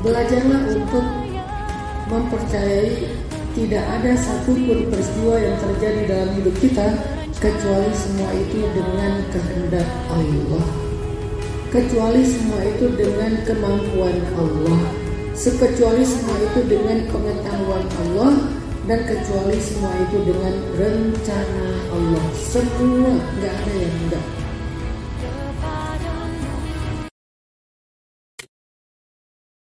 Belajarlah untuk mempercayai tidak ada satupun peristiwa yang terjadi dalam hidup kita kecuali semua itu dengan kehendak Allah, kecuali semua itu dengan kemampuan Allah, kecuali semua itu dengan pengetahuan Allah, dan kecuali semua itu dengan rencana Allah. Semua, nggak ada yang enggak.